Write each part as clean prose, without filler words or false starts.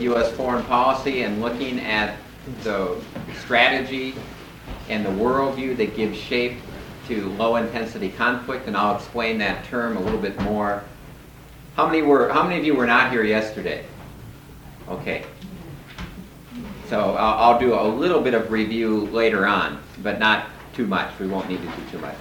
U.S. foreign policy and looking at the strategy and the worldview that gives shape to low-intensity conflict, and I'll explain that term a little bit more. How many of you were not here yesterday? Okay. So I'll do a little bit of review later on, but not too much. We won't need to do too much.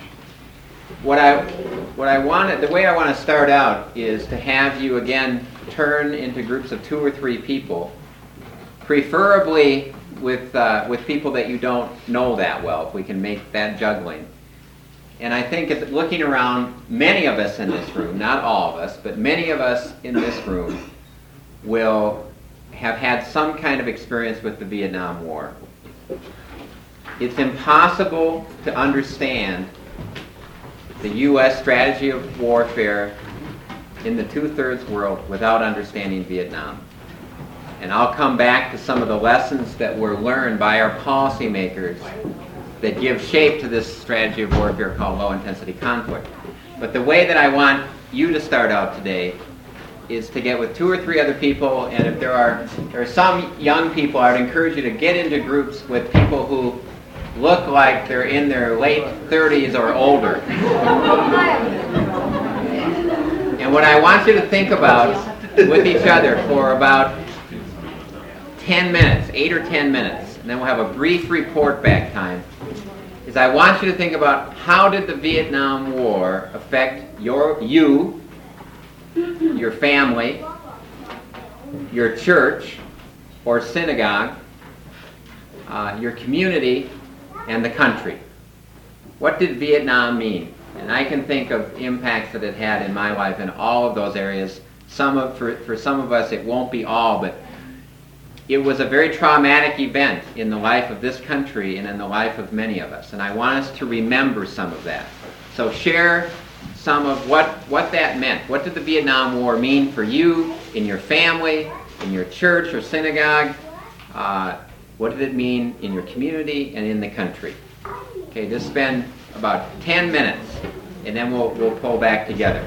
The way I want to start out is to have you again turn into groups of 2 or 3 people, preferably with people that you don't know that well, if we can make that juggling. And I think looking around, many of us in this room, not all of us, but many of us in this room will have had some kind of experience with the Vietnam War. It's impossible to understand the U.S. strategy of warfare in the two-thirds world without understanding Vietnam. And I'll come back to some of the lessons that were learned by our policymakers that give shape to this strategy of warfare called low-intensity conflict. But the way that I want you to start out today is to get with 2 or 3 other people, and if there are some young people, I would encourage you to get into groups with people who look like they're in their late 30s or older. And what I want you to think about with each other for about 10 minutes, 8 or 10 minutes, and then we'll have a brief report back time, is I want you to think about how did the Vietnam War affect you, your family, your church or synagogue, your community, and the country. What did Vietnam mean? And I can think of impacts that it had in my life in all of those areas. For some of us it won't be all, but it was a very traumatic event in the life of this country and in the life of many of us. And I want us to remember some of that. So share some of what that meant. What did the Vietnam War mean for you, in your family, in your church or synagogue? What did it mean in your community and in the country? Okay, just spend about 10 minutes, and then we'll pull back together.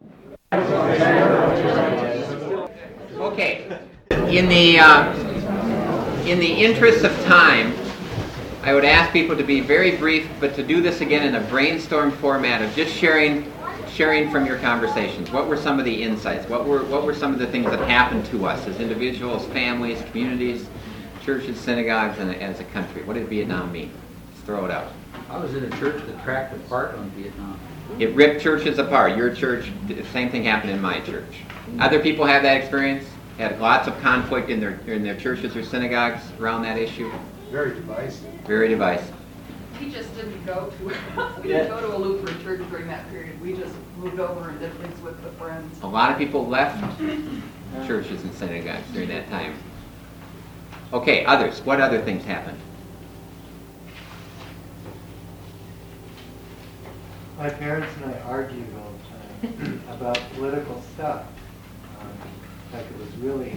Okay, in the interest of time, I would ask people to be very brief, but to do this again in a brainstorm format of just sharing from your conversations. What were some of the insights? What were some of the things that happened to us as individuals, families, communities, churches, synagogues, and as a country? What did Vietnam mean? Let's throw it out. I was in a church that cracked apart on Vietnam. It ripped churches apart. Your church, the same thing happened in my church. Other people have that experience? Had lots of conflict in their churches or synagogues around that issue? Very divisive. Very divisive. We just didn't go to a Lutheran church during that period. We just moved over and did things with the friends. A lot of people left churches and synagogues during that time. Okay, others. What other things happened? My parents and I argued all the time about political stuff. In fact, it was really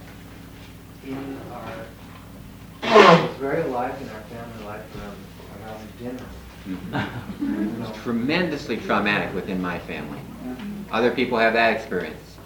it was very alive in our family life around dinner. Mm-hmm. It was tremendously traumatic within my family. Other people have that experience.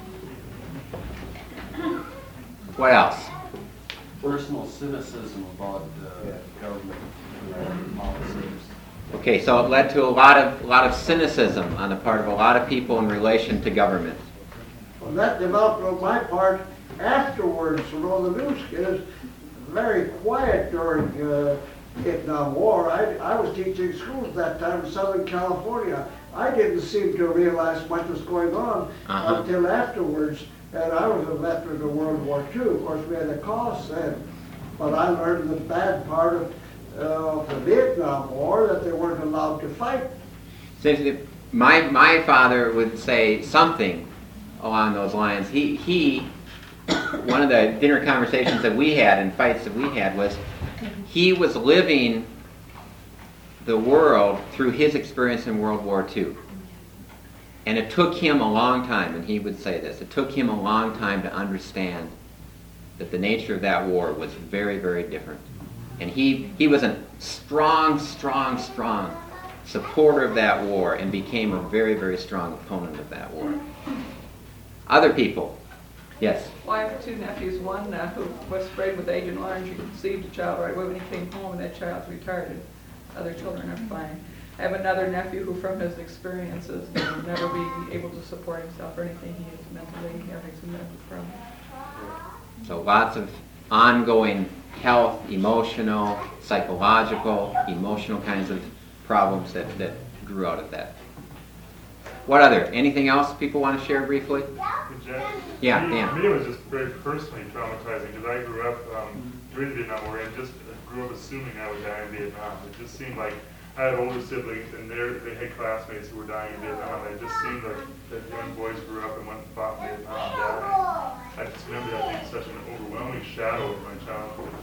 What else? Personal cynicism about government policies. Okay, so it led to a lot of cynicism on the part of a lot of people in relation to government. Well, that developed on my part afterwards. The news is very quiet during Vietnam War. I was teaching schools at that time in Southern California. I didn't seem to realize what was going on until afterwards. And I was a veteran of World War II. Of course, we had a cause then. But I learned the bad part of the Vietnam War, that they weren't allowed to fight. My father would say something along those lines. He one of the dinner conversations that we had and fights that we had was he was living the world through his experience in World War II. And it took him a long time, and he would say this, it took him a long time to understand that the nature of that war was very, very different. And he was a strong supporter of that war and became a very, very strong opponent of that war. Other people. Yes. Well, I have two nephews, one who was sprayed with Agent Orange. He conceived a child right away when he came home, and that child's retarded. Other children are fine. I have another nephew who, from his experiences, will never be able to support himself or anything. He is mentally having some mental problems. So lots of ongoing health, emotional, psychological, emotional kinds of problems that grew out of that. What other? Anything else people want to share briefly? Yeah, Dan. For me, it was just very personally traumatizing because I grew up during the Vietnam War and just grew up assuming I would die in Vietnam. It just seemed like I had older siblings and they had classmates who were dying in Vietnam. And it just seemed like that young boys grew up and went and fought in Vietnam and died. I just remember that being such an overwhelming shadow of my childhood.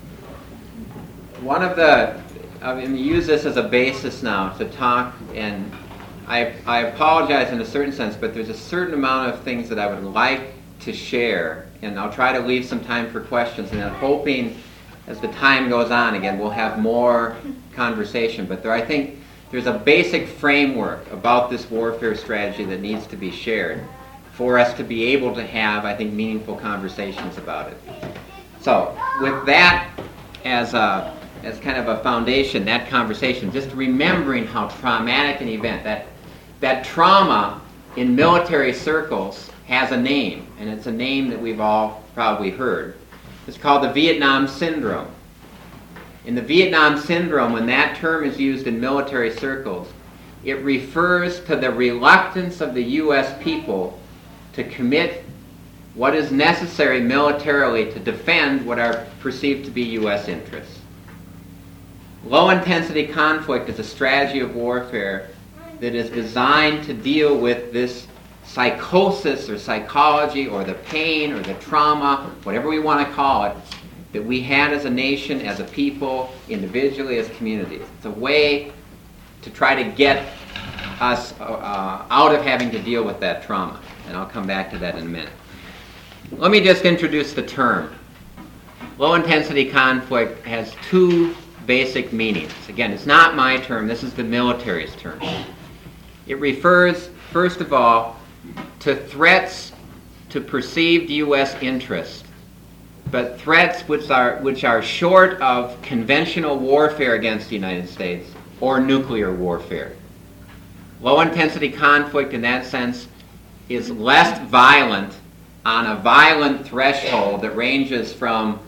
One of the, I mean, use this as a basis now to talk, and I apologize in a certain sense, but there's a certain amount of things that I would like to share, and I'll try to leave some time for questions, and I'm hoping as the time goes on, again, we'll have more conversation, but I think there's a basic framework about this warfare strategy that needs to be shared for us to be able to have, I think, meaningful conversations about it. So, with that as kind of a foundation, that conversation, just remembering how traumatic an event, that trauma in military circles has a name, and it's a name that we've all probably heard. It's called the Vietnam Syndrome. In the Vietnam Syndrome, when that term is used in military circles, it refers to the reluctance of the U.S. people to commit what is necessary militarily to defend what are perceived to be U.S. interests. Low-intensity conflict is a strategy of warfare that is designed to deal with this psychosis or psychology or the pain or the trauma, whatever we want to call it, that we had as a nation, as a people, individually, as communities. It's a way to try to get us out of having to deal with that trauma. And I'll come back to that in a minute. Let me just introduce the term. Low-intensity conflict has two basic meanings. Again, it's not my term. This is the military's term. It refers, first of all, to threats to perceived U.S. interests, but threats which are short of conventional warfare against the United States or nuclear warfare. Low-intensity conflict, in that sense, is less violent on a violent threshold that ranges from,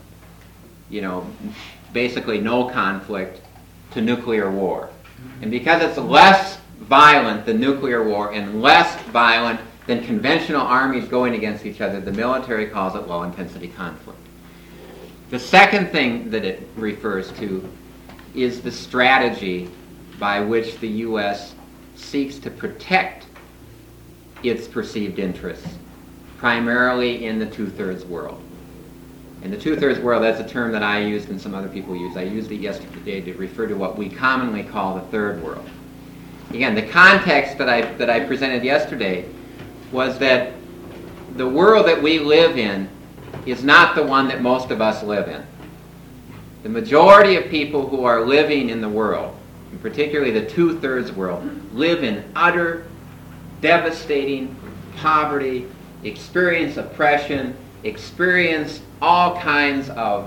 basically no conflict to nuclear war. And because it's less violent than nuclear war and less violent than conventional armies going against each other, the military calls it low-intensity conflict. The second thing that it refers to is the strategy by which the U.S. seeks to protect its perceived interests, primarily in the two-thirds world. In the two-thirds world, that's a term that I used and some other people use. I used it yesterday to refer to what we commonly call the third world. Again, the context that I presented yesterday was that the world that we live in is not the one that most of us live in. The majority of people who are living in the world, and particularly the two-thirds world, live in utter, devastating poverty, experience oppression, experience all kinds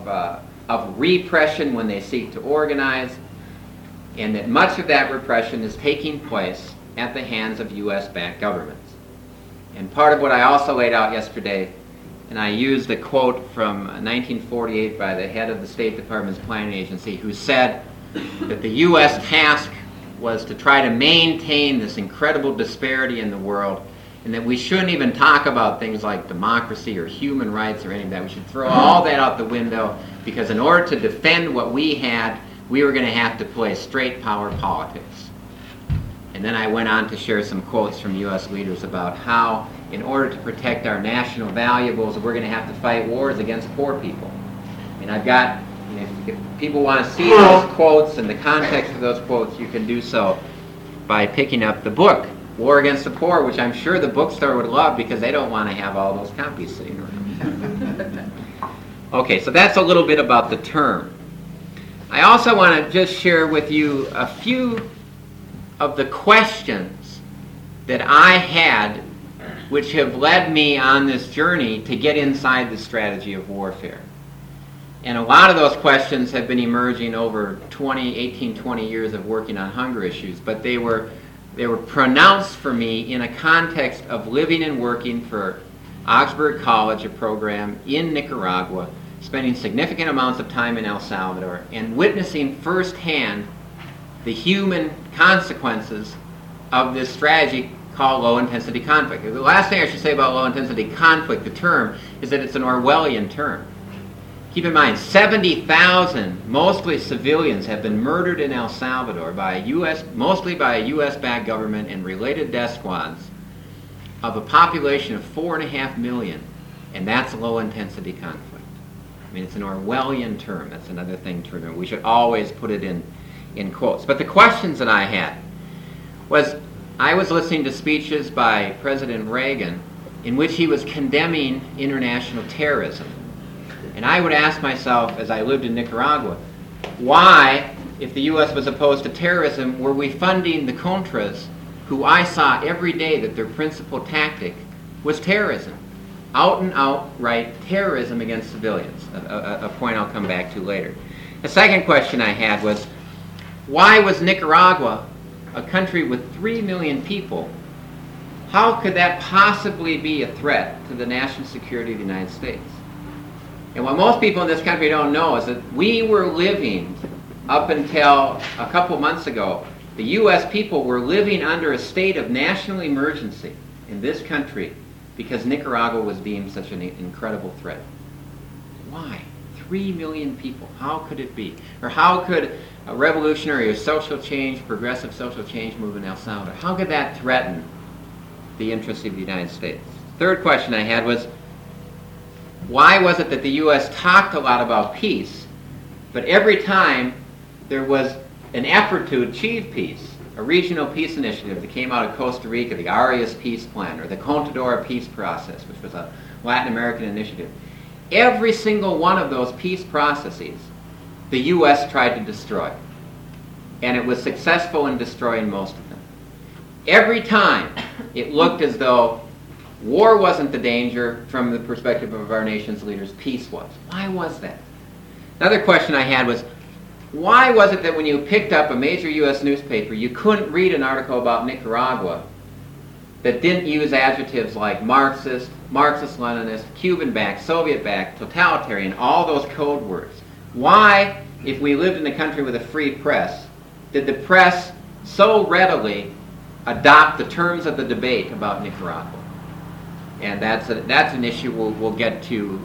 of repression when they seek to organize, and that much of that repression is taking place at the hands of U.S.-backed governments. And part of what I also laid out yesterday, and I used a quote from 1948 by the head of the State Department's planning agency, who said that the U.S. task was to try to maintain this incredible disparity in the world, and that we shouldn't even talk about things like democracy or human rights or any of that. We should throw all that out the window, because in order to defend what we had, we were going to have to play straight power politics. And then I went on to share some quotes from U.S. leaders about how, in order to protect our national valuables, we're going to have to fight wars against poor people. And I've got, if people want to see those quotes and the context of those quotes, you can do so by picking up the book, War Against the Poor, which I'm sure the bookstore would love because they don't want to have all those copies sitting around. Okay, so that's a little bit about the term. I also want to just share with you a few of the questions that I had which have led me on this journey to get inside the strategy of warfare. And a lot of those questions have been emerging over 18, 20 years of working on hunger issues, but they were pronounced for me in a context of living and working for Augsburg College, a program in Nicaragua, spending significant amounts of time in El Salvador, and witnessing firsthand the human consequences of this strategy called low-intensity conflict. The last thing I should say about low-intensity conflict, the term, is that it's an Orwellian term. Keep in mind, 70,000, mostly civilians, have been murdered in El Salvador mostly by a U.S.-backed government and related death squads of a population of 4.5 million, and that's low-intensity conflict. I mean, it's an Orwellian term. That's another thing to remember. We should always put it in quotes. But the questions that I had was, I was listening to speeches by President Reagan in which he was condemning international terrorism. And I would ask myself, as I lived in Nicaragua, why, if the U.S. was opposed to terrorism, were we funding the Contras, who I saw every day that their principal tactic was terrorism? Out and outright terrorism against civilians, a point I'll come back to later. The second question I had was, why was Nicaragua, a country with 3 million people, how could that possibly be a threat to the national security of the United States? And what most people in this country don't know is that we were living, up until a couple months ago, the U.S. people were living under a state of national emergency in this country because Nicaragua was deemed such an incredible threat. Why? 3 million people. How could it be? Or how could a revolutionary or social change, progressive social change movement in El Salvador, how could that threaten the interests of the United States? Third question I had was, why was it that the U.S. talked a lot about peace, but every time there was an effort to achieve peace, a regional peace initiative that came out of Costa Rica, the Arias Peace Plan, or the Contadora Peace Process, which was a Latin American initiative, every single one of those peace processes, the U.S. tried to destroy. And it was successful in destroying most of them. Every time it looked as though war wasn't the danger from the perspective of our nation's leaders, peace was. Why was that? Another question I had was, why was it that when you picked up a major U.S. newspaper, you couldn't read an article about Nicaragua that didn't use adjectives like Marxist, Marxist-Leninist, Cuban-backed, Soviet-backed, totalitarian, all those code words? Why, if we lived in a country with a free press, did the press so readily adopt the terms of the debate about Nicaragua? And that's an issue we'll get to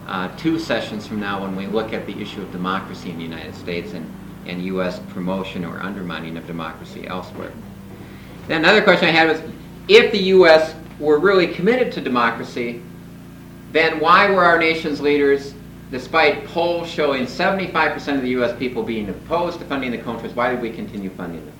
2 sessions from now when we look at the issue of democracy in the United States and U.S. promotion or undermining of democracy elsewhere. Then another question I had was, if the U.S. were really committed to democracy, then why were our nation's leaders, despite polls showing 75% of the U.S. people being opposed to funding the Contras, why did we continue funding them?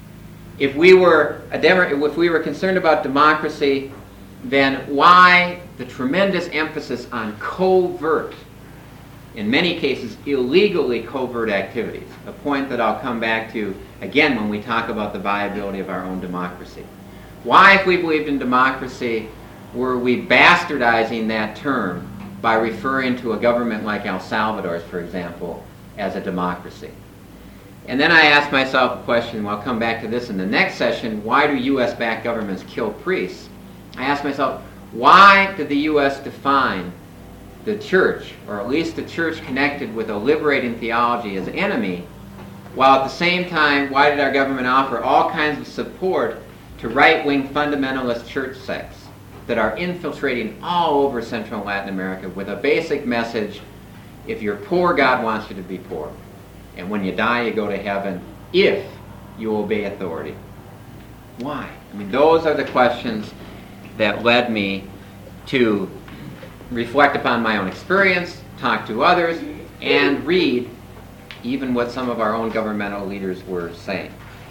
If we were concerned about democracy, then why the tremendous emphasis on covert, in many cases illegally covert activities, a point that I'll come back to again when we talk about the viability of our own democracy. Why, if we believed in democracy, were we bastardizing that term by referring to a government like El Salvador's, for example, as a democracy? And then I asked myself a question, and I'll come back to this in the next session, why do U.S.-backed governments kill priests? I asked myself, why did the U.S. define the church, or at least the church connected with a liberating theology, as enemy, while at the same time, why did our government offer all kinds of support to right-wing fundamentalist church sects that are infiltrating all over Central and Latin America with a basic message, if you're poor, God wants you to be poor. And when you die, you go to heaven if you obey authority. Why? I mean, those are the questions that led me to reflect upon my own experience, talk to others, and read even what some of our own governmental leaders were saying.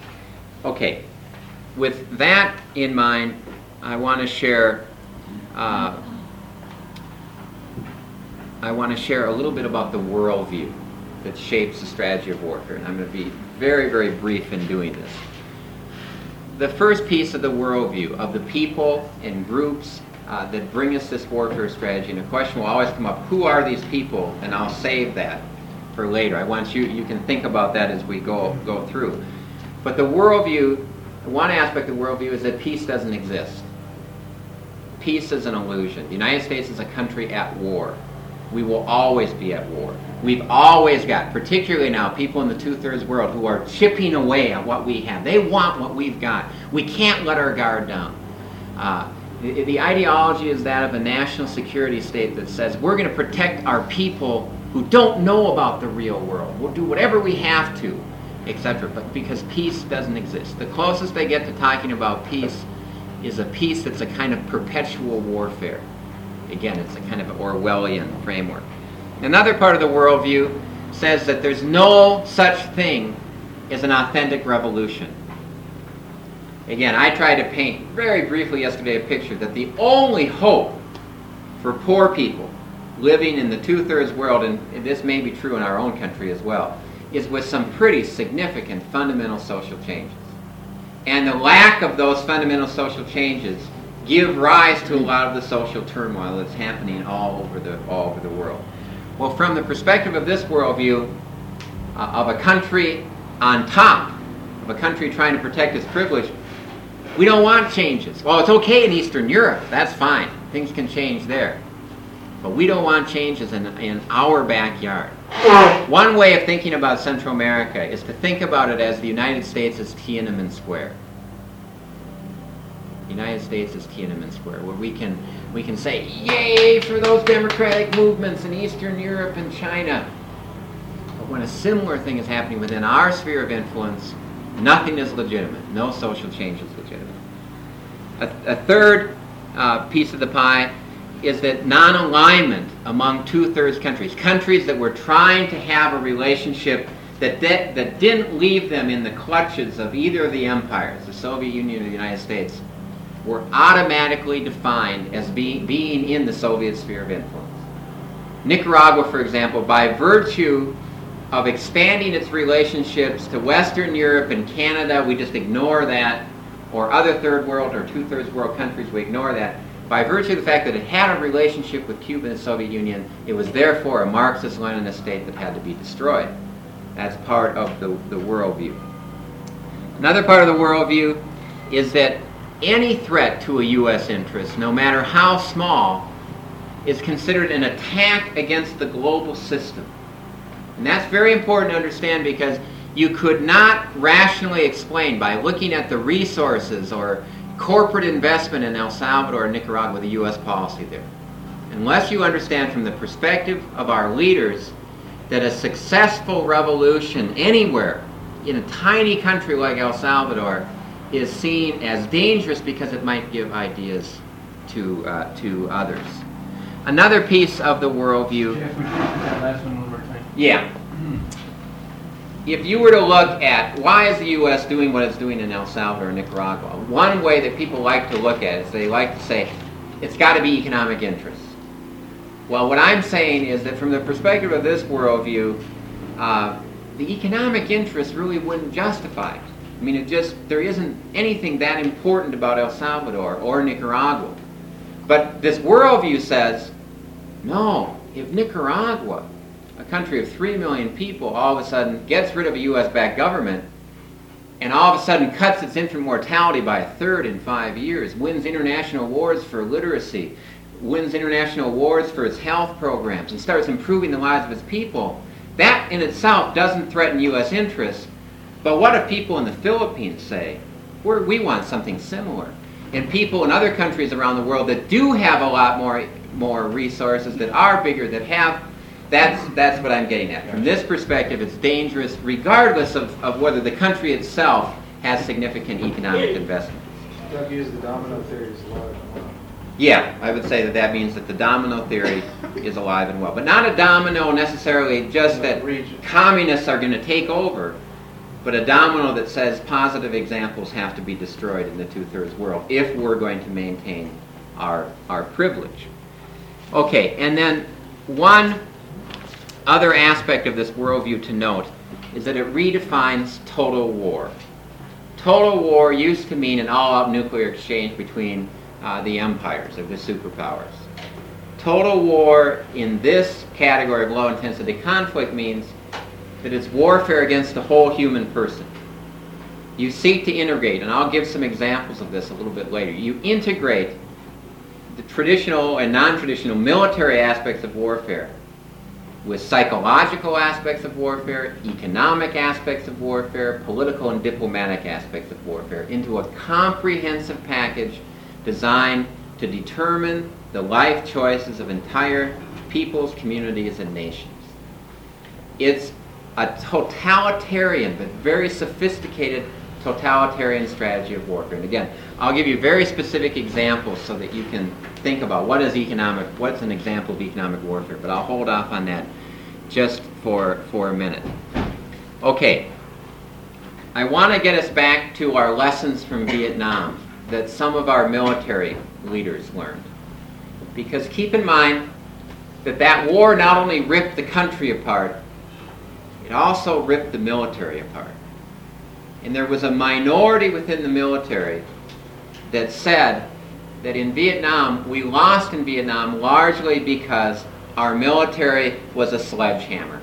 Okay, with that in mind, I want to share a little bit about the worldview that shapes the strategy of warfare, and I'm going to be very, very brief in doing this. the first piece of the worldview of the people and groups that bring us this warfare strategy, and the question will always come up, who are these people? And I'll save that for later. I want you can think about that as we go through. But the worldview, one aspect of the worldview is that peace doesn't exist. Peace is an illusion. The United States is a country at war. We will always be at war. We've always got, particularly now, people in the two-thirds world who are chipping away at what we have. They want what we've got. We can't let our guard down. The ideology is that of a national security state that says we're going to protect our people who don't know about the real world. We'll do whatever we have to, etc. But because peace doesn't exist. The closest they get to talking about peace is a peace that's a kind of perpetual warfare. Again, it's a kind of Orwellian framework. Another part of the worldview says that there's no such thing as an authentic revolution. Again, I tried to paint very briefly yesterday a picture that the only hope for poor people living in the two-thirds world, and this may be true in our own country as well, is with some pretty significant fundamental social changes. And the lack of those fundamental social changes give rise to a lot of the social turmoil that's happening all over the world. Well, from the perspective of this worldview, of a country on top, of a country trying to protect its privilege, we don't want changes. Well, it's okay in Eastern Europe. That's fine. Things can change there. But we don't want changes in our backyard. One way of thinking about Central America is to think about it as the United States as Tiananmen Square. The United States is Tiananmen Square, where we can say, yay for those democratic movements in Eastern Europe and China. But when a similar thing is happening within our sphere of influence, nothing is legitimate. No social change is legitimate. A third piece of the pie is that non-alignment among two-thirds countries that were trying to have a relationship that didn't leave them in the clutches of either of the empires, the Soviet Union or the United States, were automatically defined as being in the Soviet sphere of influence. Nicaragua, for example, by virtue of expanding its relationships to Western Europe and Canada, we just ignore that, or other third world or two-thirds world countries, we ignore that. By virtue of the fact that it had a relationship with Cuba and the Soviet Union, it was therefore a Marxist-Leninist state that had to be destroyed. That's part of the worldview. Another part of the worldview is that any threat to a U.S. interest, no matter how small, is considered an attack against the global system. And that's very important to understand because you could not rationally explain by looking at the resources or corporate investment in El Salvador and Nicaragua the U.S. policy there. Unless you understand from the perspective of our leaders that a successful revolution anywhere in a tiny country like El Salvador is seen as dangerous because it might give ideas to others. Another piece of the worldview... Jeff, would you repeat that last one one more time? Yeah. If you were to look at why is the U.S. doing what it's doing in El Salvador and Nicaragua, one way that people like to look at it is they like to say, it's got to be economic interests. Well, what I'm saying is that from the perspective of this worldview, the economic interests really wouldn't justify it. I mean, there isn't anything that important about El Salvador or Nicaragua. But this worldview says, no, if Nicaragua, a country of 3 million people, all of a sudden gets rid of a U.S.-backed government and all of a sudden cuts its infant mortality by a third in 5 years, wins international awards for literacy, wins international awards for its health programs, and starts improving the lives of its people, that in itself doesn't threaten U.S. interests. But what if people in the Philippines say, we want something similar? And people in other countries around the world that do have a lot more resources, that are bigger, that have... That's what I'm getting at. From this perspective, it's dangerous regardless of whether the country itself has significant economic investments. Doug used the domino theory as alive and well. Yeah, I would say that means that the domino theory is alive and well. But not a domino necessarily just that communists are going to take over, but a domino that says positive examples have to be destroyed in the two-thirds world if we're going to maintain our privilege. Okay, and then one other aspect of this worldview to note is that it redefines total war. Total war used to mean an all-out nuclear exchange between the empires of the superpowers. Total war in this category of low-intensity conflict means that it's warfare against the whole human person. You seek to integrate, and I'll give some examples of this a little bit later. You integrate the traditional and non-traditional military aspects of warfare with psychological aspects of warfare, economic aspects of warfare, political and diplomatic aspects of warfare into a comprehensive package designed to determine the life choices of entire peoples, communities, and nations. It's a totalitarian but very sophisticated totalitarian strategy of warfare. And again, I'll give you very specific examples so that you can think about what's an example of economic warfare, but I'll hold off on that just for a minute. Okay, I want to get us back to our lessons from Vietnam that some of our military leaders learned. Because keep in mind that war not only ripped the country apart, it also ripped the military apart. And there was a minority within the military that said that in Vietnam, we lost in Vietnam largely because our military was a sledgehammer.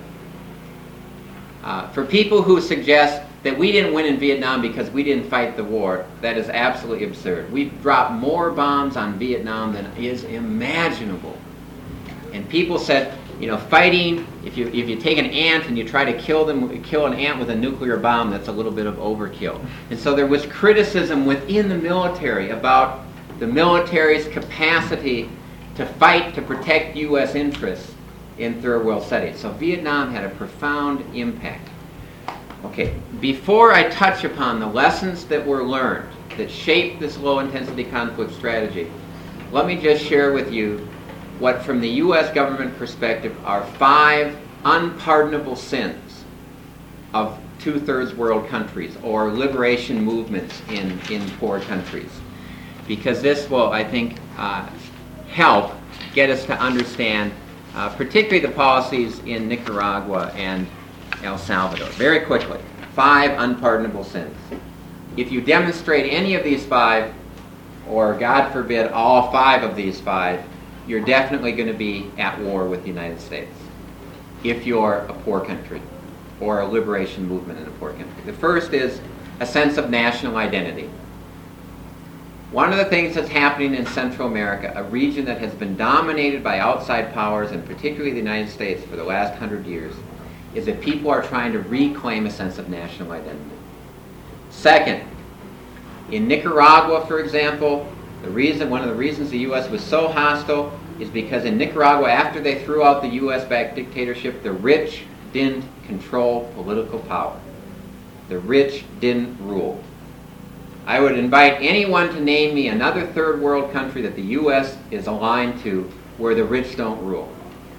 For people who suggest that we didn't win in Vietnam because we didn't fight the war, that is absolutely absurd. We've dropped more bombs on Vietnam than is imaginable. And people said, you know, fighting, if you take an ant and you try to kill an ant with a nuclear bomb, that's a little bit of overkill. And so there was criticism within the military about the military's capacity to fight to protect U.S. interests in third world settings. So Vietnam had a profound impact. Okay, before I touch upon the lessons that were learned that shaped this low-intensity conflict strategy, let me just share with you what, from the U.S. government perspective, are 5 unpardonable sins of two-thirds world countries or liberation movements in poor countries. Because this will, I think, help get us to understand particularly the policies in Nicaragua and El Salvador. Very quickly, 5 unpardonable sins. If you demonstrate any of these 5, or God forbid all 5 of these 5, you're definitely going to be at war with the United States if you're a poor country or a liberation movement in a poor country. The first is a sense of national identity. One of the things that's happening in Central America, a region that has been dominated by outside powers, and particularly the United States for the last 100 years, is that people are trying to reclaim a sense of national identity. Second, in Nicaragua, for example, one of the reasons the U.S. was so hostile is because in Nicaragua, after they threw out the U.S.-backed dictatorship, the rich didn't control political power. The rich didn't rule. I would invite anyone to name me another third world country that the U.S. is aligned to where the rich don't rule.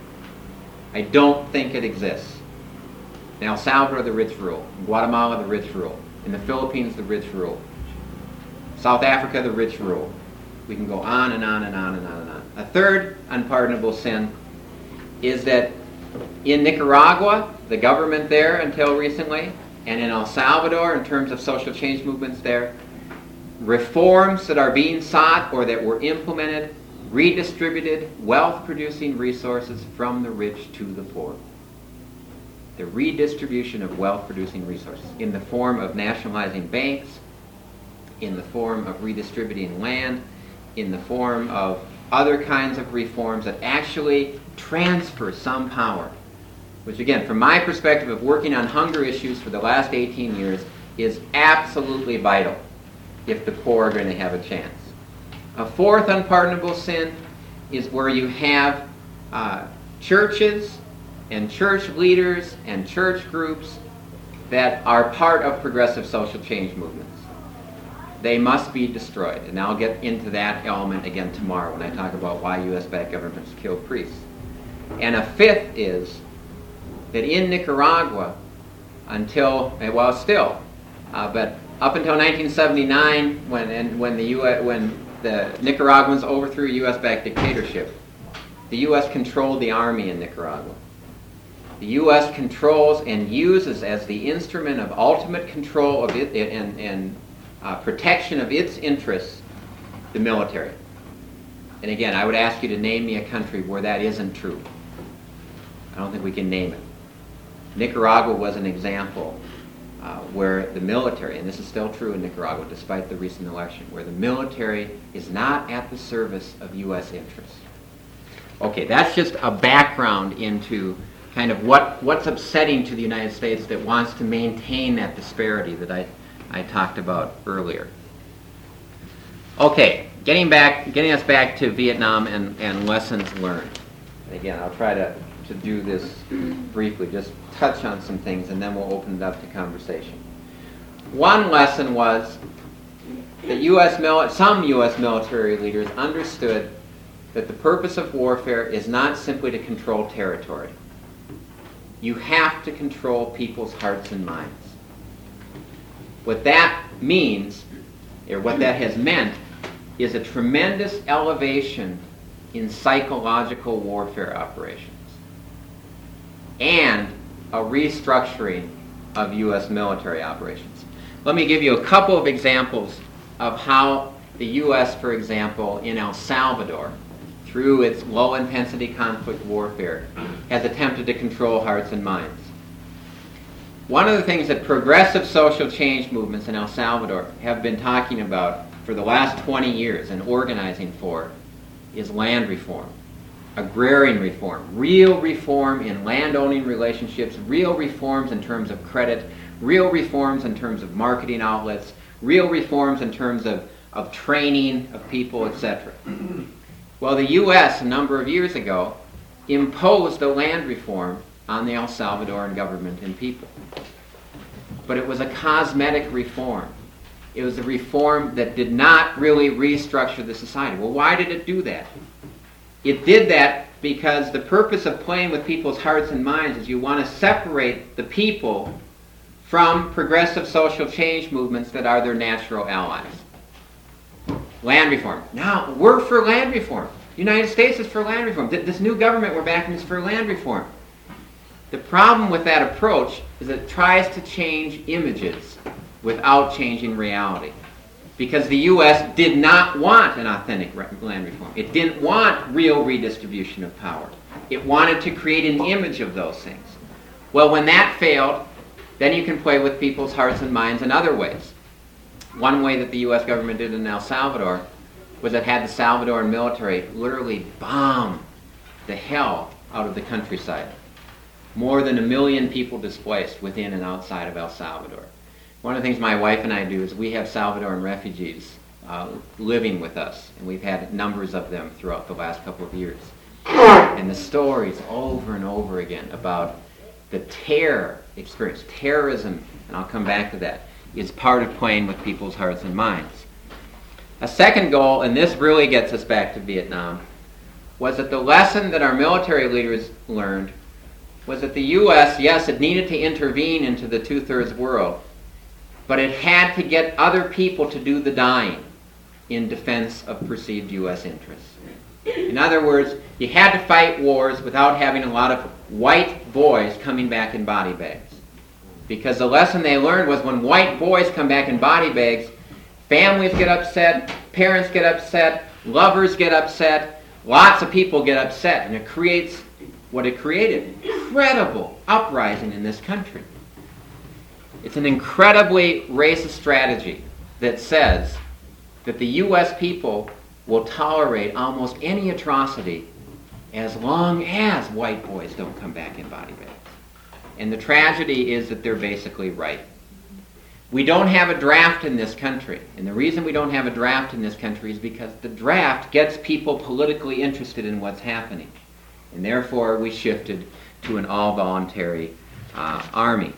I don't think it exists. In El Salvador, the rich rule. In Guatemala, the rich rule. In the Philippines, the rich rule. South Africa, the rich rule. We can go on and on and on and on and on. A third unpardonable sin is that in Nicaragua, the government there until recently, and in El Salvador in terms of social change movements there, reforms that are being sought or that were implemented redistributed wealth-producing resources from the rich to the poor. The redistribution of wealth-producing resources in the form of nationalizing banks, in the form of redistributing land, in the form of other kinds of reforms that actually transfer some power, which again, from my perspective of working on hunger issues for the last 18 years, is absolutely vital if the poor are going to have a chance. A fourth unpardonable sin is where you have churches and church leaders and church groups that are part of progressive social change movements. They must be destroyed. And I'll get into that element again tomorrow when I talk about why U.S.-backed governments kill priests. And a fifth is that in Nicaragua, but up until 1979, when the Nicaraguans overthrew U.S.-backed dictatorship, the U.S. controlled the army in Nicaragua. The U.S. controls and uses as the instrument of ultimate control of it and protection of its interests, the military. And again, I would ask you to name me a country where that isn't true. I don't think we can name it. Nicaragua was an example where the military, and this is still true in Nicaragua despite the recent election, where the military is not at the service of U.S. interests. Okay, that's just a background into kind of what's upsetting to the United States that wants to maintain that disparity that I talked about earlier. Okay, getting us back to Vietnam and lessons learned. And again, I'll try to do this briefly, just touch on some things, and then we'll open it up to conversation. One lesson was that some U.S. military leaders understood that the purpose of warfare is not simply to control territory. You have to control people's hearts and minds. What that means, or what that has meant, is a tremendous elevation in psychological warfare operations and a restructuring of U.S. military operations. Let me give you a couple of examples of how the U.S., for example, in El Salvador, through its low-intensity conflict warfare, has attempted to control hearts and minds. One of the things that progressive social change movements in El Salvador have been talking about for the last 20 years and organizing for is land reform, agrarian reform, real reform in land-owning relationships, real reforms in terms of credit, real reforms in terms of marketing outlets, real reforms in terms of training of people, etc. Well, the U.S. a number of years ago imposed a land reform on the El Salvadoran government and people. But it was a cosmetic reform. It was a reform that did not really restructure the society. Well, why did it do that? It did that because the purpose of playing with people's hearts and minds is you want to separate the people from progressive social change movements that are their natural allies. Land reform. Now, we're for land reform. The United States is for land reform. This new government we're backing is for land reform. The problem with that approach is that it tries to change images without changing reality. Because the U.S. did not want an authentic land reform. It didn't want real redistribution of power. It wanted to create an image of those things. Well, when that failed, then you can play with people's hearts and minds in other ways. One way that the U.S. government did in El Salvador was it had the Salvadoran military literally bomb the hell out of the countryside. More than 1 million people displaced within and outside of El Salvador. One of the things my wife and I do is we have Salvadoran refugees living with us, and we've had numbers of them throughout the last couple of years. And the stories over and over again about the terror experience, terrorism, and I'll come back to that, is part of playing with people's hearts and minds. A second goal, and this really gets us back to Vietnam, was that the lesson that our military leaders learned was that the U.S., yes, it needed to intervene into the two-thirds world, but it had to get other people to do the dying in defense of perceived U.S. interests. In other words, you had to fight wars without having a lot of white boys coming back in body bags. Because the lesson they learned was when white boys come back in body bags, families get upset, parents get upset, lovers get upset, lots of people get upset, and it creates what it created, incredible uprising in this country. It's an incredibly racist strategy that says that the U.S. people will tolerate almost any atrocity as long as white boys don't come back in body bags. And the tragedy is that they're basically right. We don't have a draft in this country. And the reason we don't have a draft in this country is because the draft gets people politically interested in what's happening. And therefore, we shifted to an all-voluntary army.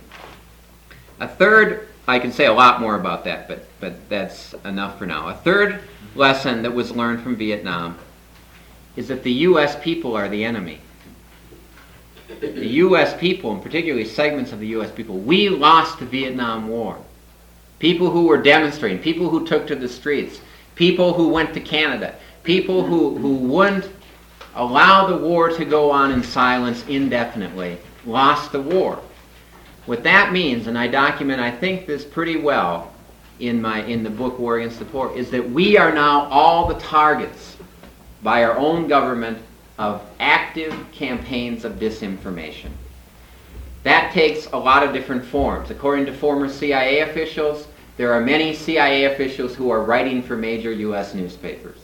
A third, I can say a lot more about that, but that's enough for now. A third lesson that was learned from Vietnam is that the U.S. people are the enemy. The U.S. people, and particularly segments of the U.S. people, we lost the Vietnam War. People who were demonstrating, people who took to the streets, people who went to Canada, people who wouldn't allow the war to go on in silence indefinitely, lost the war. What that means, and I document, I think, this pretty well, in the book War Against the Poor, is that we are now all the targets by our own government of active campaigns of disinformation. That takes a lot of different forms. According to former CIA officials, there are many CIA officials who are writing for major U.S. newspapers.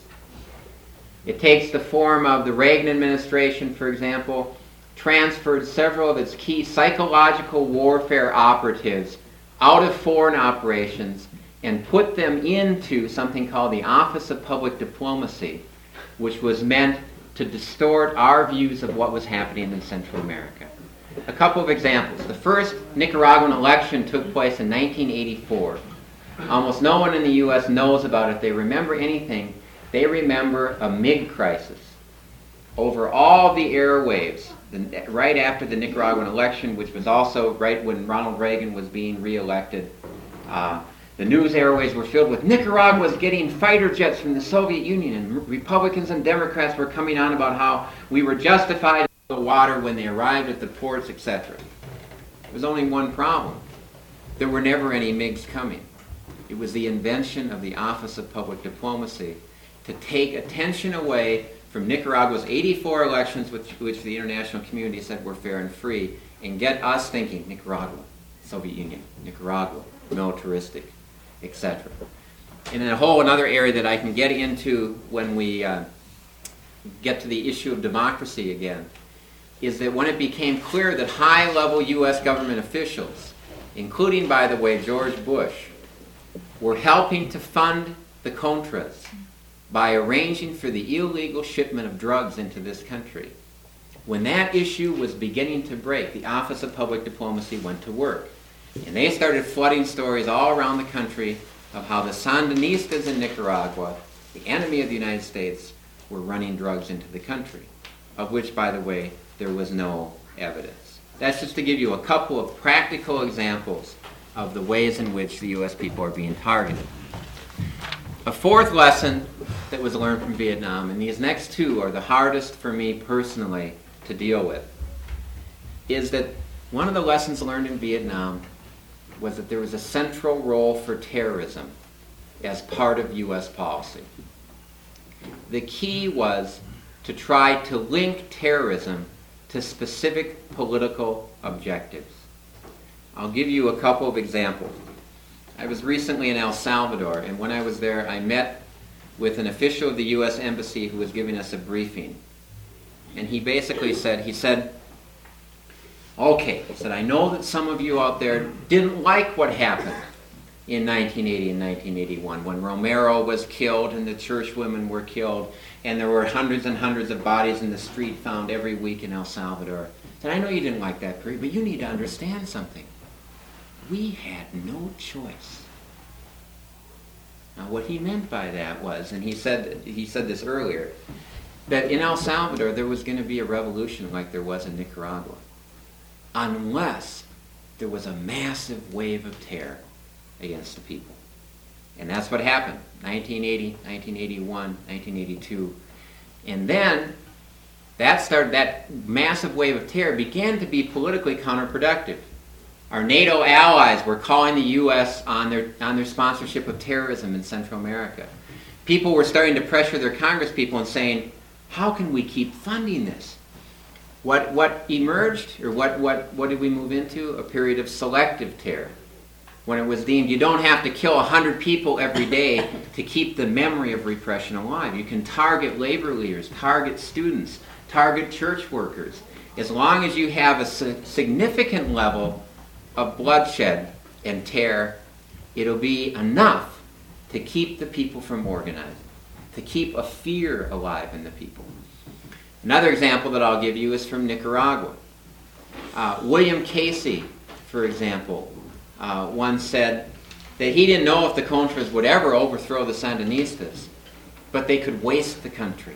It takes the form of the Reagan administration, for example, transferred several of its key psychological warfare operatives out of foreign operations and put them into something called the Office of Public Diplomacy, which was meant to distort our views of what was happening in Central America. A couple of examples. The first Nicaraguan election took place in 1984. Almost no one in the U.S. knows about it. If they remember anything, they remember a MiG crisis over all the airwaves right after the Nicaraguan election, which was also right when Ronald Reagan was being reelected. The news airways were filled with Nicaragua's getting fighter jets from the Soviet Union, and Republicans and Democrats were coming on about how we were justified in the water when they arrived at the ports, etc. There was only one problem. There were never any MiGs coming. It was the invention of the Office of Public Diplomacy to take attention away from Nicaragua's 84 elections, which the international community said were fair and free, and get us thinking Nicaragua, Soviet Union, Nicaragua, militaristic, etc. And then a whole another area that I can get into when we get to the issue of democracy again is that when it became clear that high-level U.S. government officials, including, by the way, George Bush, were helping to fund the Contras by arranging for the illegal shipment of drugs into this country. When that issue was beginning to break, the Office of Public Diplomacy went to work. And they started flooding stories all around the country of how the Sandinistas in Nicaragua, the enemy of the United States, were running drugs into the country, of which, by the way, there was no evidence. That's just to give you a couple of practical examples of the ways in which the U.S. people are being targeted. A fourth lesson that was learned from Vietnam, and these next two are the hardest for me personally to deal with, is that one of the lessons learned in Vietnam was that there was a central role for terrorism as part of U.S. policy. The key was to try to link terrorism to specific political objectives. I'll give you a couple of examples. I was recently in El Salvador, and when I was there, I met with an official of the U.S. Embassy who was giving us a briefing. And he basically said, okay, he said, I know that some of you out there didn't like what happened in 1980 and 1981 when Romero was killed and the church women were killed and there were hundreds and hundreds of bodies in the street found every week in El Salvador. He said, I know you didn't like that period, but you need to understand something. We had no choice. Now what he meant by that was, and he said this earlier, that in El Salvador there was going to be a revolution like there was in Nicaragua, unless there was a massive wave of terror against the people. And that's what happened, 1980, 1981, 1982. And then that massive wave of terror began to be politically counterproductive. Our NATO allies were calling the U.S. on their sponsorship of terrorism in Central America. People were starting to pressure their congresspeople and saying, how can we keep funding this? What emerged, or what did we move into? A period of selective terror, when it was deemed you don't have to kill 100 people every day to keep the memory of repression alive. You can target labor leaders, target students, target church workers. As long as you have a significant level of bloodshed and terror, it'll be enough to keep the people from organizing, to keep a fear alive in the people. Another example that I'll give you is from Nicaragua. William Casey, for example, once said that he didn't know if the Contras would ever overthrow the Sandinistas, but they could waste the country.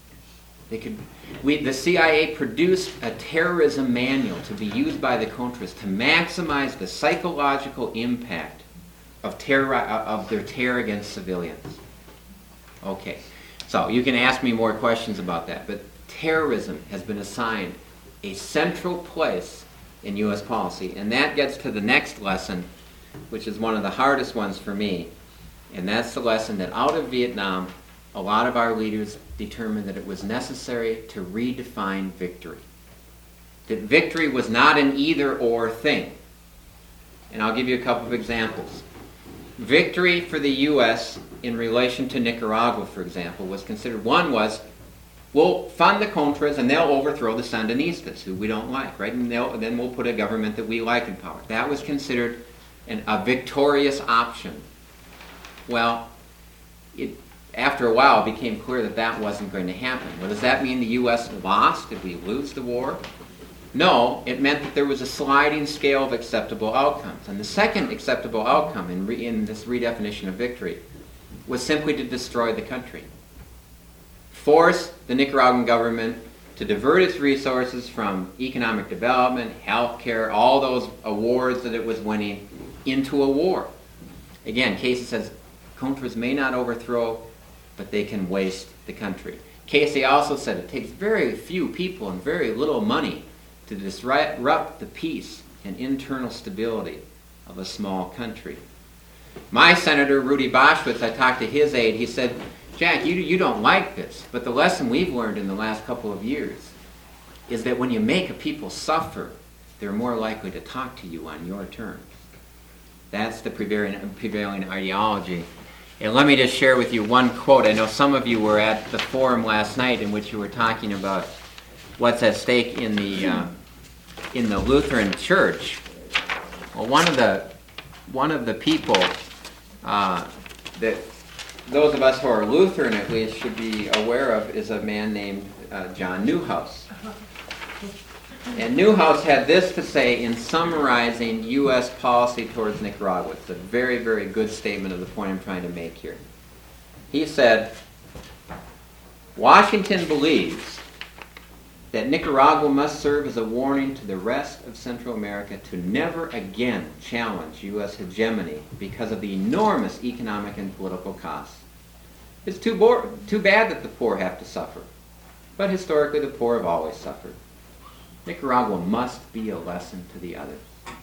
The CIA produced a terrorism manual to be used by the Contras to maximize the psychological impact of their terror against civilians. Okay, so you can ask me more questions about that, but terrorism has been assigned a central place in U.S. policy, and that gets to the next lesson which is one of the hardest ones for me, and that's the lesson that out of Vietnam, a lot of our leaders determined that it was necessary to redefine victory. That victory was not an either-or thing. And I'll give you a couple of examples. Victory for the U.S. in relation to Nicaragua, for example, was considered, one was, we'll fund the Contras and they'll overthrow the Sandinistas, who we don't like, right? And then we'll put a government that we like in power. That was considered a victorious option. Well, after a while, it became clear that that wasn't going to happen. Well, does that mean the U.S. lost? Did we lose the war? No, it meant that there was a sliding scale of acceptable outcomes. And the second acceptable outcome in this redefinition of victory was simply to destroy the country. Force the Nicaraguan government to divert its resources from economic development, health care, all those awards that it was winning, into a war. Again, Casey says, Contras may not overthrow, but they can waste the country. Casey also said it takes very few people and very little money to disrupt the peace and internal stability of a small country. My senator, Rudy Boschwitz, I talked to his aide, he said, Jack, you don't like this, but the lesson we've learned in the last couple of years is that when you make a people suffer, they're more likely to talk to you on your terms. That's the prevailing ideology. And let me just share with you one quote. I know some of you were at the forum last night in which you were talking about what's at stake in the Lutheran Church. Well, one of the people that those of us who are Lutheran at least should be aware of is a man named John Newhouse. And Newhouse had this to say in summarizing U.S. policy towards Nicaragua. It's a very, very good statement of the point I'm trying to make here. He said, Washington believes that Nicaragua must serve as a warning to the rest of Central America to never again challenge U.S. hegemony because of the enormous economic and political costs. It's too bad that the poor have to suffer, but historically the poor have always suffered. Nicaragua must be a lesson to the others.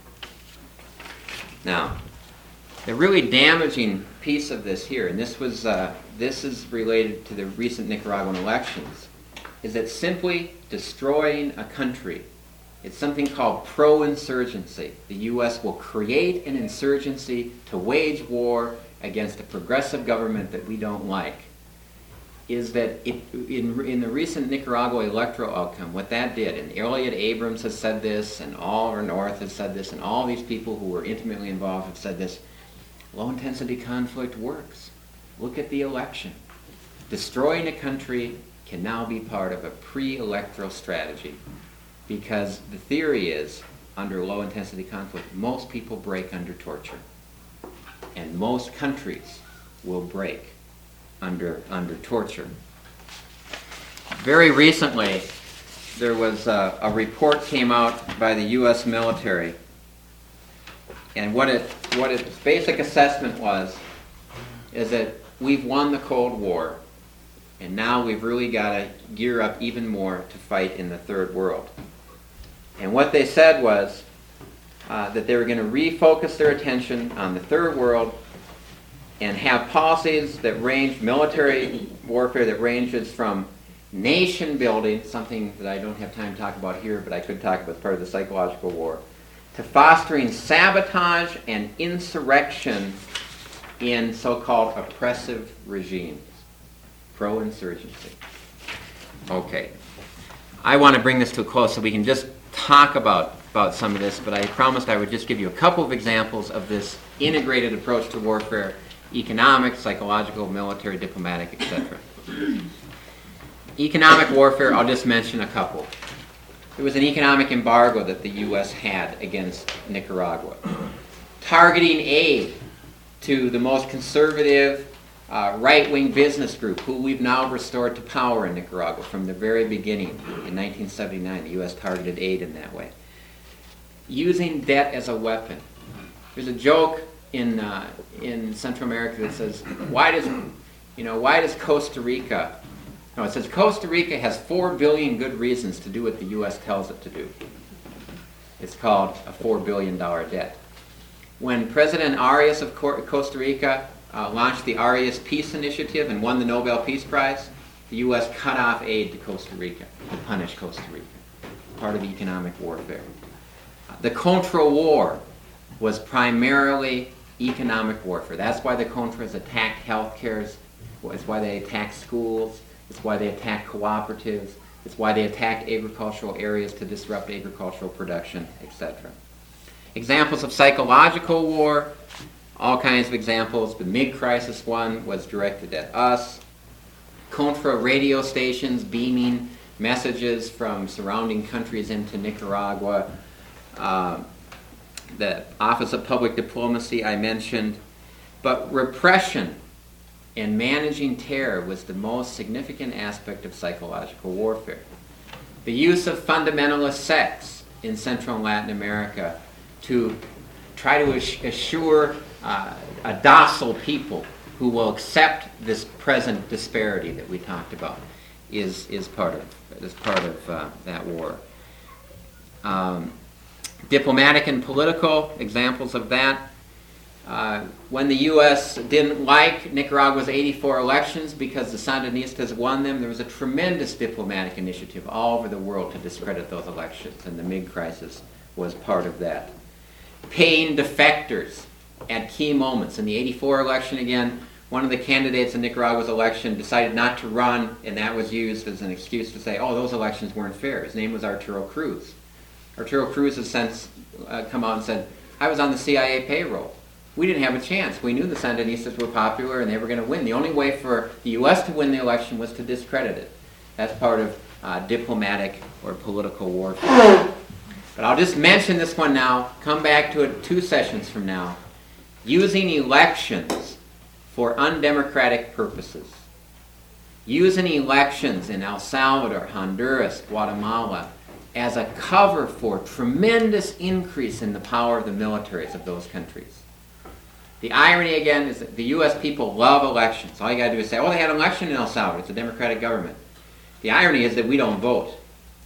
Now, the really damaging piece of this here, and this is related to the recent Nicaraguan elections, is that simply destroying a country, it's something called pro-insurgency. The U.S. will create an insurgency to wage war against a progressive government that we don't like. Is that in the recent Nicaragua electoral outcome, what that did, and Elliott Abrams has said this, and Oliver North has said this, and all these people who were intimately involved have said this, low-intensity conflict works. Look at the election. Destroying a country can now be part of a pre-electoral strategy because the theory is, under low-intensity conflict, most people break under torture. And most countries will break under torture. Very recently, there was a report came out by the U.S. military, and what its basic assessment was is that we've won the Cold War, and now we've really got to gear up even more to fight in the Third World. And what they said was that they were going to refocus their attention on the Third World and have policies that range, military warfare that ranges from nation building, something that I don't have time to talk about here, but I could talk about as part of the psychological war, to fostering sabotage and insurrection in so-called oppressive regimes. Pro-insurgency. Okay. I want to bring this to a close so we can just talk about some of this, but I promised I would just give you a couple of examples of this integrated approach to warfare: economic, psychological, military, diplomatic, etc. Economic warfare, I'll just mention a couple. There was an economic embargo that the U.S. had against Nicaragua, targeting aid to the most conservative right-wing business group who we've now restored to power in Nicaragua from the very beginning. In 1979, the U.S. targeted aid in that way. Using debt as a weapon. There's a joke in Central America that says, why does Costa Rica, no, it says Costa Rica has 4 billion good reasons to do what the U.S. tells it to do. It's called a $4 billion debt. When President Arias of Costa Rica launched the Arias Peace Initiative and won the Nobel Peace Prize, the U.S. cut off aid to Costa Rica to punish Costa Rica, part of economic warfare. The Contra War was primarily economic warfare. That's why the Contras attacked healthcare. It's why they attacked schools. It's why they attacked cooperatives. It's why they attacked agricultural areas to disrupt agricultural production, etc. Examples of psychological war, all kinds of examples. The MiG crisis one was directed at us. Contra radio stations beaming messages from surrounding countries into Nicaragua. The Office of Public Diplomacy I mentioned. But repression and managing terror was the most significant aspect of psychological warfare. The use of fundamentalist sects in Central and Latin America to try to assure a docile people who will accept this present disparity that we talked about is part of that war. Diplomatic and political examples of that. When the U.S. didn't like Nicaragua's 84 elections because the Sandinistas won them, there was a tremendous diplomatic initiative all over the world to discredit those elections, and the MiG crisis was part of that. Paying defectors at key moments. In the 84 election again, one of the candidates in Nicaragua's election decided not to run, and that was used as an excuse to say, oh, those elections weren't fair. His name was Arturo Cruz. Arturo Cruz has since come out and said, I was on the CIA payroll. We didn't have a chance. We knew the Sandinistas were popular and they were going to win. The only way for the U.S. to win the election was to discredit it. That's part of diplomatic or political warfare. But I'll just mention this one now, come back to it 2 sessions from now. Using elections for undemocratic purposes. Using elections in El Salvador, Honduras, Guatemala as a cover for tremendous increase in the power of the militaries of those countries. The irony, again, is that the U.S. people love elections. All you got to do is say, oh, they had an election in El Salvador. It's a democratic government. The irony is that we don't vote.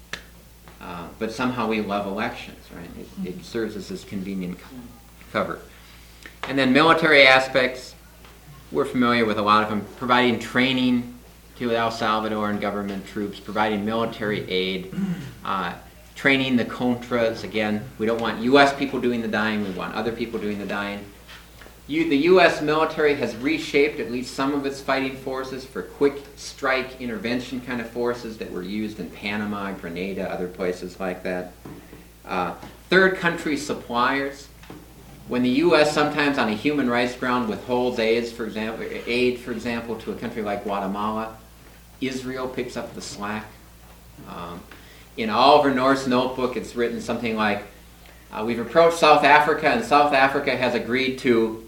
But somehow we love elections, right? It serves as this convenient cover. And then military aspects, we're familiar with a lot of them. Providing training to El Salvadoran government troops, providing military aid, training the Contras. Again, we don't want U.S. people doing the dying. We want other people doing the dying. The U.S. military has reshaped at least some of its fighting forces for quick strike intervention kind of forces that were used in Panama, Grenada, other places like that. Third country suppliers. When the U.S. sometimes on a human rights ground withholds aid, for example, to a country like Guatemala, Israel picks up the slack. In Oliver North's notebook, it's written something like, we've approached South Africa, and South Africa has agreed to,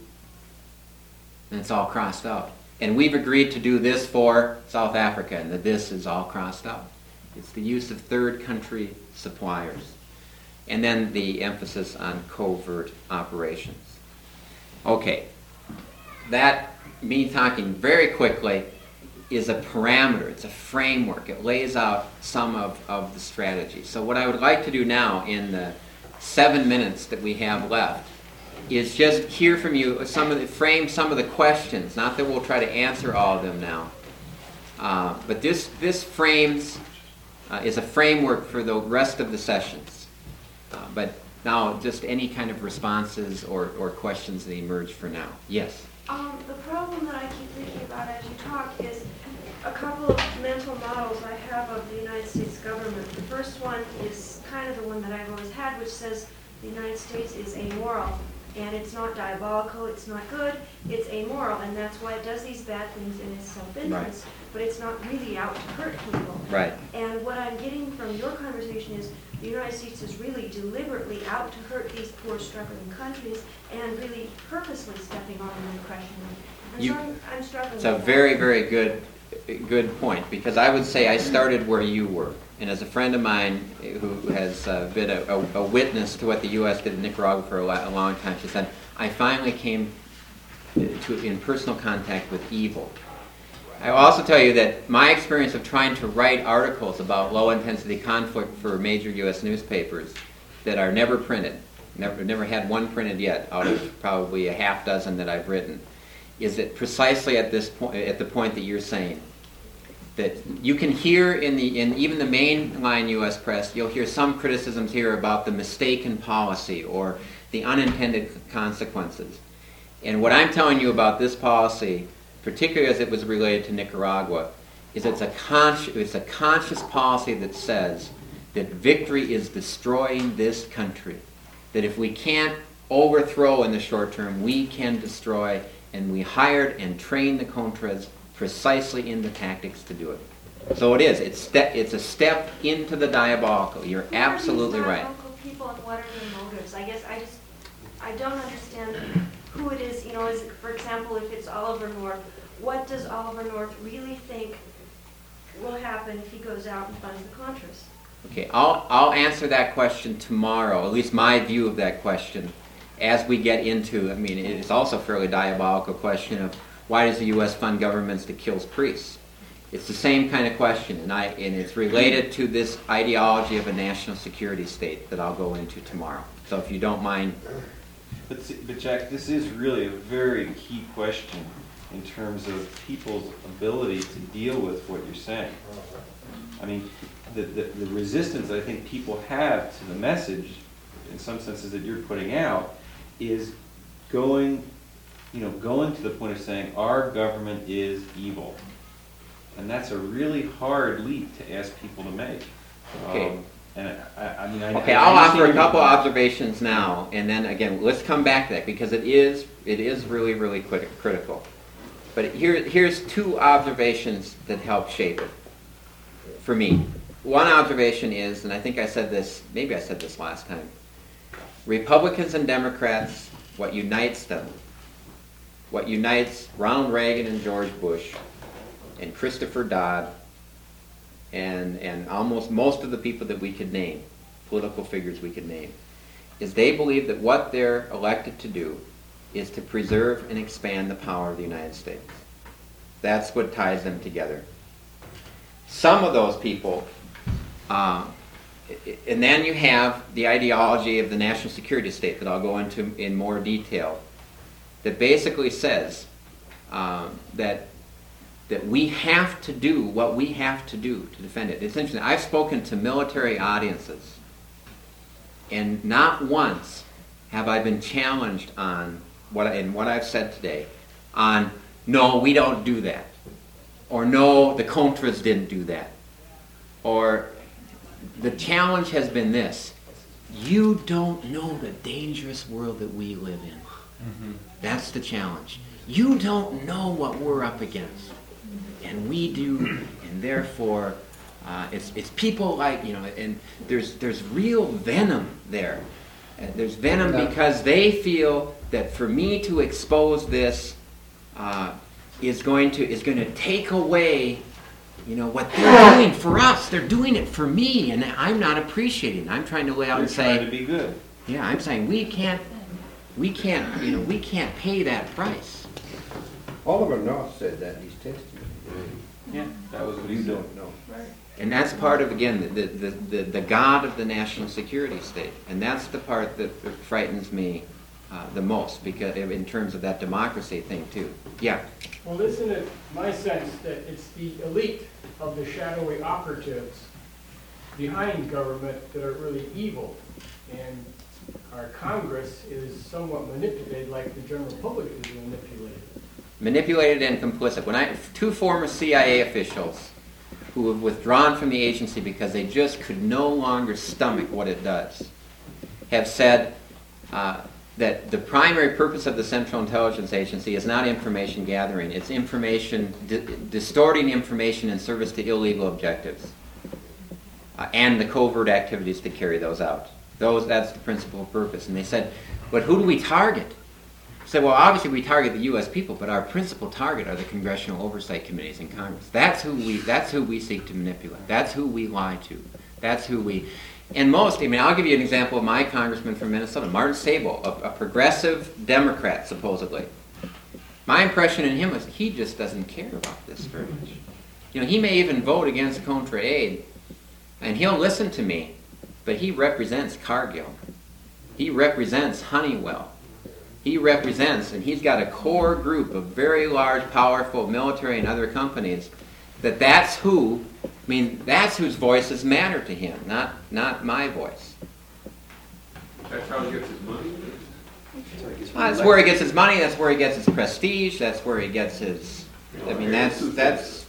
and it's all crossed out. And we've agreed to do this for South Africa, and the this is all crossed out. It's the use of third country suppliers. And then the emphasis on covert operations. Okay, that, me talking very quickly, is a parameter, it's a framework. It lays out some of the strategy. So what I would like to do now in the 7 minutes that we have left is just hear from you frame some of the questions. Not that we'll try to answer all of them now. But this frames is a framework for the rest of the sessions. But now just any kind of responses or questions that emerge for now. Yes? The problem that I keep thinking about as you talk is a couple of mental models I have of the United States government. The first one is kind of the one that I've always had, which says the United States is amoral. And it's not diabolical, it's not good, it's amoral, and that's why it does these bad things in its self-interest. Right. But it's not really out to hurt people. Right. And what I'm getting from your conversation is the United States is really deliberately out to hurt these poor, struggling countries and really purposely stepping on them and crushing them. And so I'm struggling with that. It's a very, very good point, because I would say I started where you were. And as a friend of mine who has been a witness to what the U.S. did in Nicaragua for a long time, she said, I finally came in personal contact with evil. I will also tell you that my experience of trying to write articles about low-intensity conflict for major U.S. newspapers that are never printed never had one printed yet out of probably a half dozen that I've written, is that precisely at this point, at the point that you're saying, that you can hear in even the mainline U.S. press, you'll hear some criticisms here about the mistaken policy or the unintended consequences. And what I'm telling you about this policy, particularly as it was related to Nicaragua, is it's a conscious policy that says that victory is destroying this country. That if we can't overthrow in the short term, we can destroy, and we hired and trained the Contras precisely in the tactics to do it. So it is. It's a step into the diabolical. You're absolutely right. Diabolical people, and what are their motives? I guess I don't understand who it is. You know, is it, for example, if it's Oliver North, what does Oliver North really think will happen if he goes out and funds the Contras? Okay, I'll answer that question tomorrow, at least my view of that question, as we get into, I mean, it's also a fairly diabolical question of why does the U.S. fund governments that kills priests? It's the same kind of question, and it's related to this ideology of a national security state that I'll go into tomorrow. So if you don't mind. But Jack, this is really a very key question in terms of people's ability to deal with what you're saying. I mean, the resistance I think people have to the message, in some senses that you're putting out, is going to the point of saying our government is evil, and that's a really hard leap to ask people to make. Okay. Okay, I'll offer a couple observations now, and then again, let's come back to that because it is really, really critical. But here's two observations that help shape it for me. One observation is, and I think I said this, maybe I said this last time, Republicans and Democrats, what unites them, what unites Ronald Reagan and George Bush and Christopher Dodd and almost most of the people that we could name, political figures we could name, is they believe that what they're elected to do is to preserve and expand the power of the United States. That's what ties them together. Some of those people, and then you have the ideology of the national security state that I'll go into in more detail, that basically says that we have to do what we have to do to defend it. It's interesting. I've spoken to military audiences, and not once have I been challenged on what I've said today on, no, we don't do that, or no, the Contras didn't do that, or the challenge has been this: you don't know the dangerous world that we live in. Mm-hmm. That's the challenge. You don't know what we're up against, and we do, and therefore it's people like, and there's real venom there. There's venom because they feel that for me to expose this is going to take away, what they're doing for us. They're doing it for me, and I'm not appreciating it. I'm trying to lay out and say, trying to be good. Yeah, I'm saying we can't pay that price. Oliver North said that in his testimony. Yeah, that was what he You said. don't know. And that's part of, again, the god of the national security state. And that's the part that frightens me the most, because in terms of that democracy thing, too. Yeah? Well, isn't it my sense that it's the elite of the shadowy operatives behind government that are really evil, and our Congress is somewhat manipulated like the general public is manipulated? Manipulated and complicit. Two former CIA officials who have withdrawn from the agency because they just could no longer stomach what it does, have said that the primary purpose of the Central Intelligence Agency is not information gathering, it's distorting information in service to illegal objectives and the covert activities to carry those out. That's the principal purpose. And they said, but who do we target? So, well, obviously we target the U.S. people, but our principal target are the congressional oversight committees in Congress. That's who we seek to manipulate. That's who we lie to. That's who we... And I'll give you an example of my congressman from Minnesota, Martin Sable, a progressive Democrat, supposedly. My impression in him is he just doesn't care about this very much. He may even vote against Contra aid, and he'll listen to me, but he represents Cargill. He represents Honeywell. He represents, and he's got a core group of very large, powerful military and other companies, that's whose voices matter to him, not my voice. That's how he gets his money? That's where he gets his money, that's where he gets his prestige, that's where he gets his, that's...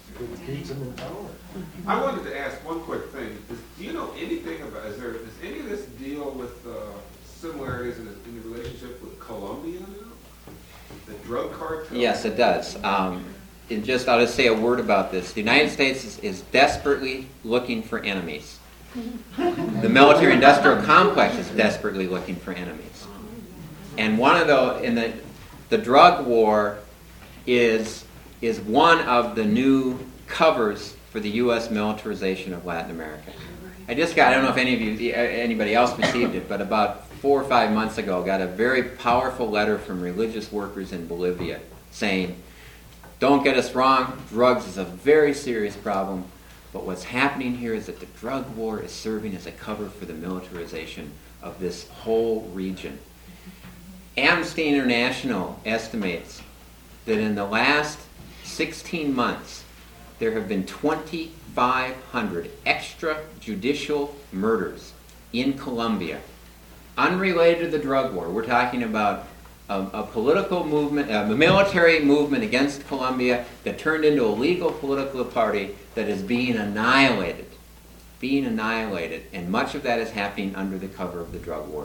I wanted to ask one quick thing. Do you know anything about, does any of this deal with similarities in the relationship with Colombia now? The drug cartel? Yes, it does. I'll just say a word about this. The United States is desperately looking for enemies. The military-industrial complex is desperately looking for enemies. And one of the drug war is one of the new covers for the U.S. militarization of Latin America. I don't know if anybody else received it, but about 4 or 5 months ago, got a very powerful letter from religious workers in Bolivia saying, don't get us wrong, drugs is a very serious problem, but what's happening here is that the drug war is serving as a cover for the militarization of this whole region. Amnesty International estimates that in the last 16 months, there have been 2,500 extrajudicial murders in Colombia, unrelated to the drug war. We're talking about a political movement, a military movement against Colombia that turned into a legal political party that is being annihilated, and much of that is happening under the cover of the drug war.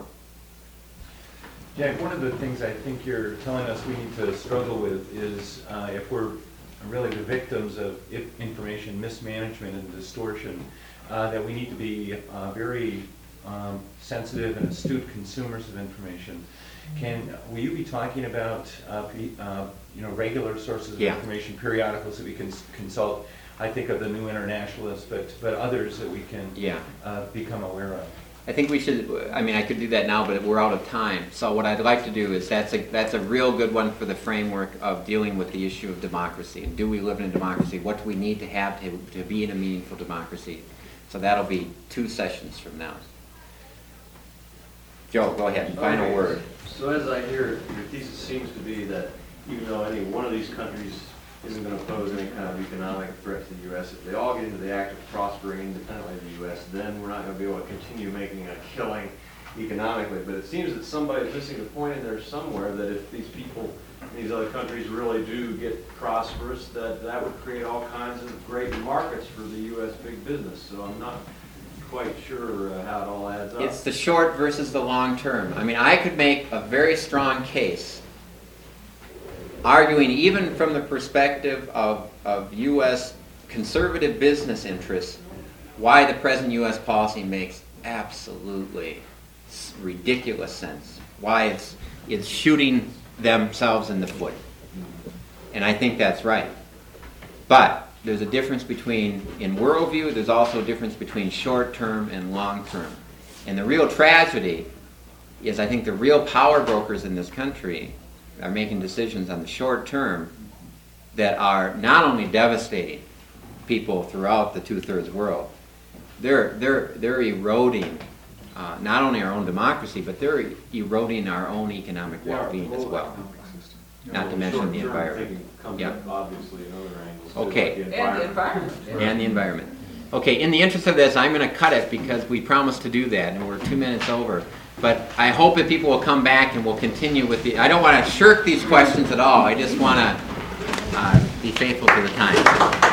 Jack, one of the things I think you're telling us we need to struggle with is if we're really the victims of information mismanagement and distortion, that we need to be very sensitive and astute consumers of information. Will you be talking about regular sources of information, periodicals that we can consult? I think of the New Internationalist, but others that we can become aware of. I think we should, I could do that now, but we're out of time. So what I'd like to do is, that's a real good one for the framework of dealing with the issue of democracy. And do we live in a democracy? What do we need to have to be in a meaningful democracy? So that'll be 2 sessions from now. Joe, go ahead. Final word. So as I hear it, your thesis seems to be that even though any one of these countries isn't going to pose any kind of economic threat to the U.S., if they all get into the act of prospering independently of the U.S., then we're not going to be able to continue making a killing economically. But it seems that somebody's missing the point in there somewhere, that if these people in these other countries really do get prosperous, that would create all kinds of great markets for the U.S. big business. So I'm not quite sure how it all adds up. It's the short versus the long term. I could make a very strong case arguing, even from the perspective of U.S. conservative business interests, why the present U.S. policy makes absolutely ridiculous sense. Why it's shooting themselves in the foot. And I think that's right. But there's a difference in worldview, there's also a difference between short-term and long-term. And the real tragedy is, I think the real power brokers in this country are making decisions on the short term that are not only devastating people throughout the 2/3 world, they're eroding not only our own democracy, but they're eroding our own economic well-being as well. Not to mention the environment. Obviously, in other angles. Okay. And the environment. And the environment. Okay, in the interest of this, I'm going to cut it because we promised to do that, and we're 2 minutes over. But I hope that people will come back and we'll continue with I don't want to shirk these questions at all. I just want to be faithful to the time.